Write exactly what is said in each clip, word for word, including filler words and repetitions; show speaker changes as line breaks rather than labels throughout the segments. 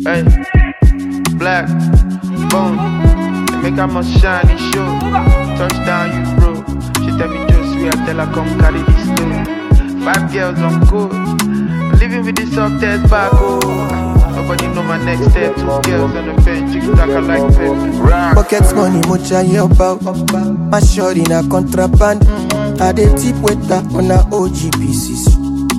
Hey, black, bone, they make her must shine and show. Touchdown, you bro. She tell me just sweet, I tell her come carry this stone. Five girls on good, living with the softest back, oh. Nobody know my next step. Two girls on the bench, you talk like pep.
Pockets money, much I hear about. My short in a contraband. I dey tip waiter on a O G P C C.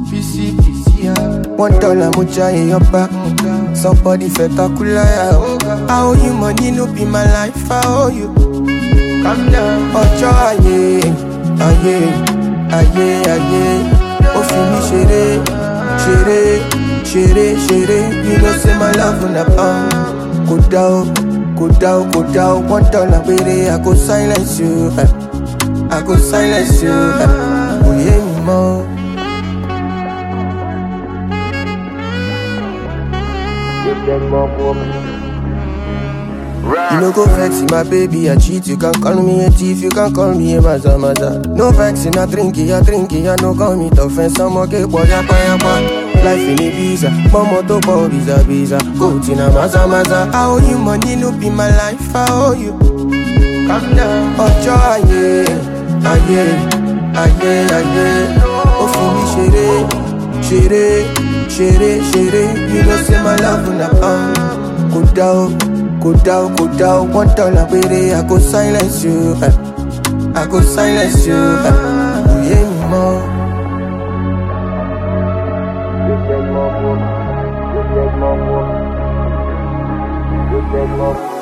One dollar, much I hear about. Somebody spectacular. I owe you money, no be my life. I owe you. Calm down. Ojo aye, aye, aye, aye. Oh, fini chere, chere, chere, chere. You know say my love on a pound. Go down, go down, go down. One dollar, baby, I go silence you. I go silence you. Oh yeah, me more. You no go vex my baby, I cheat. You can call me a thief, you can call me a maza maza. No vexing, I drink it, I drink it, I no call me tough and some okay, boy, yapa yapa. Life in a visa, mama to boy, visa visa. Go to na maza maza. I owe you money, no be my life, I owe you. Calm down. Ojo aye, aye, aye, aye. Oh, fini chere, chere, chere, chere. You know say my love on a pound. Go down. Go down, go down, one dollar, baby, I go silence you. I go silence you. You hear me more.
You said more, you said more, you said more.